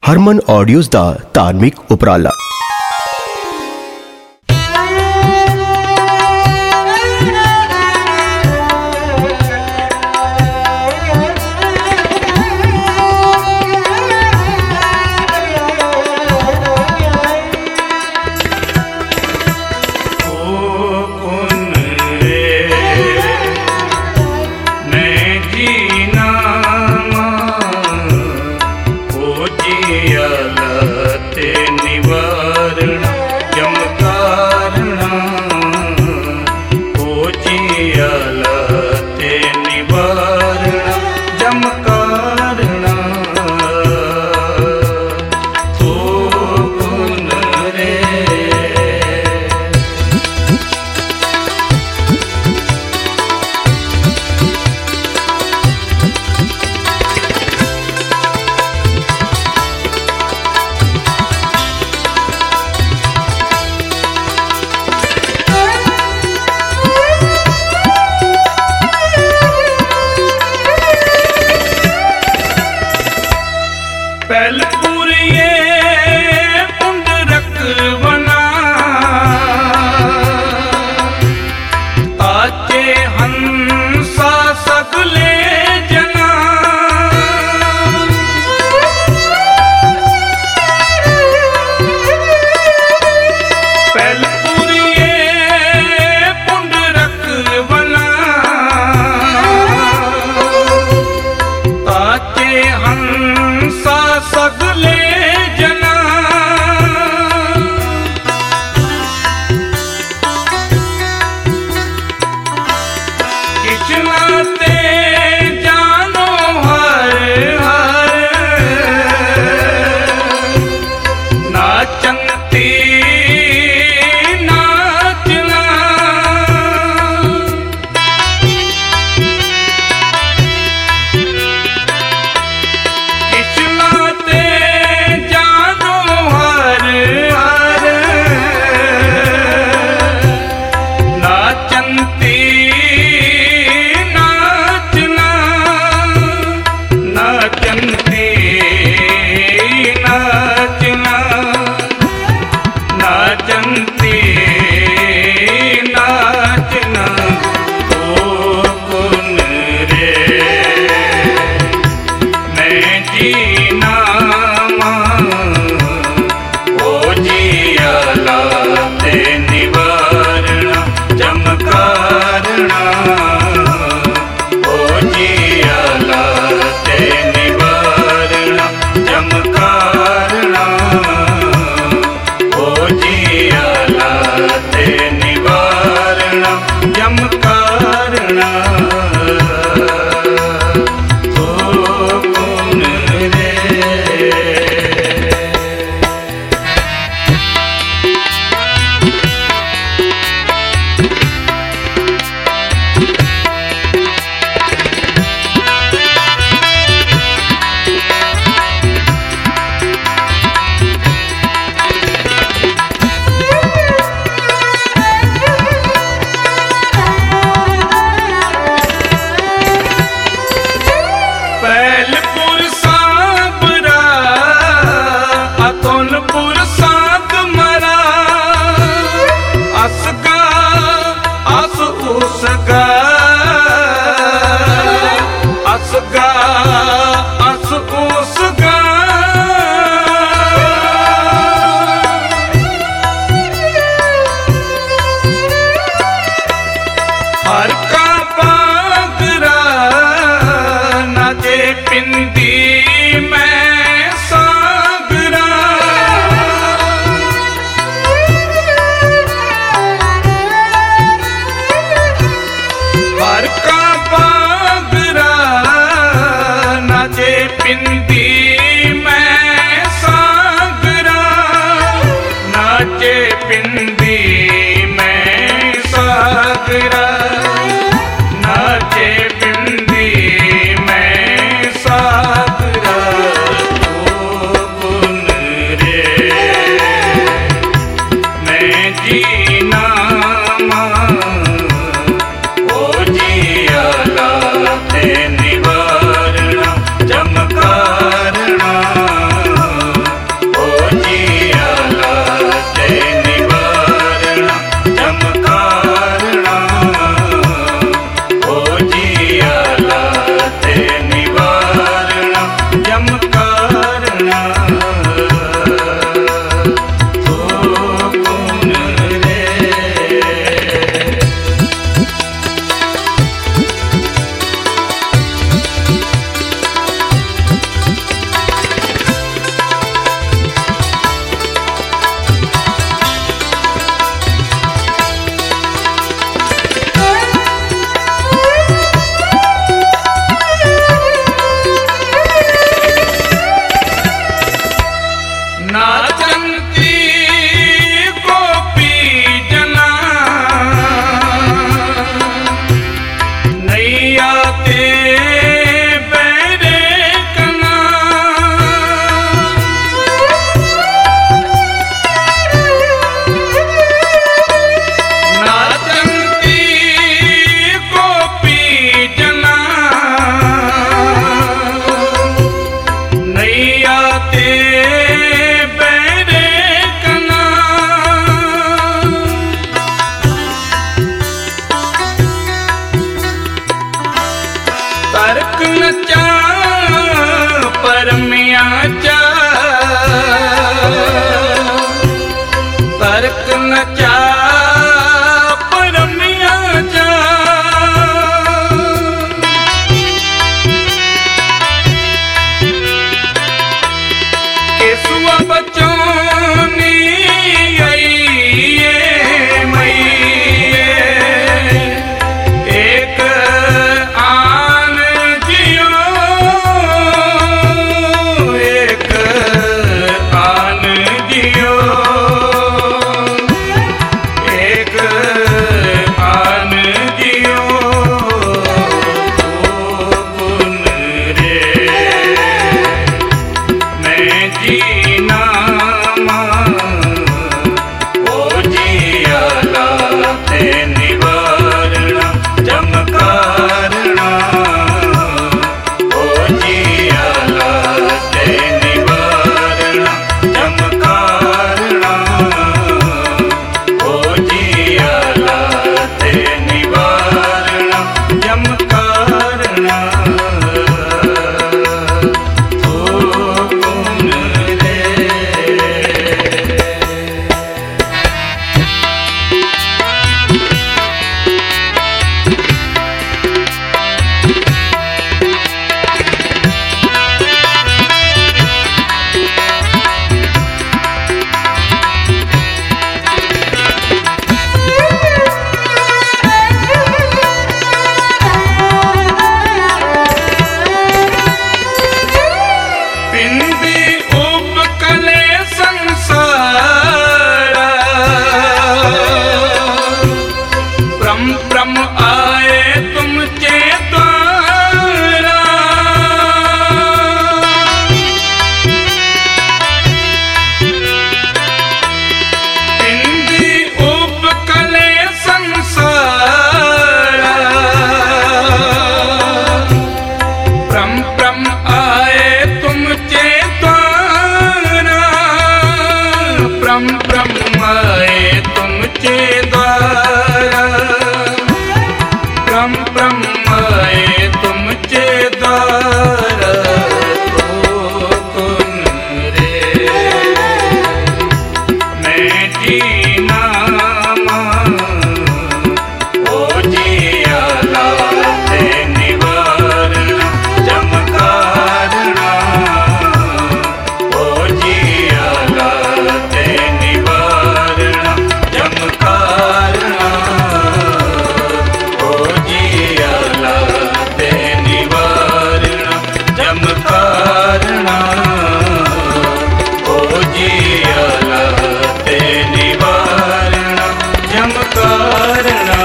ਹਰਮਨ audios ਦਾ ਧਾਰਮਿਕ ਉਪਰਾਲਾ। ते बैरे कना तर्क नचा परमिया चा तर्क नचा परमिया चा केसुआ बचोनी एक आन जियो एक आन जियो एक आन जियो गुन रे मैं जीना ओ जियाला ते निवारणा चमकारणा ओ जियाला ते निवारणा चमकारणा ओ जियाला ते निवारणा चमकारणा ओ गुण रे पिंदी उपकले संसार प्रम प्रम आए तुम चेतारा पिंदी उपकले संसार प्रम प्रम आए तुम चेतारा प्रम प्रम आए तुम चेतारा प्रम प्रम आए तुम चेतारा तो गुन रे मैं जीना ओ जियाला ते निवारणा चमकारणा ओ जियाला ते निवारणा चमकारणा ओ जियाला ते निवारणा चमकारणा ओ जियाला ते निवारणा चमकारणा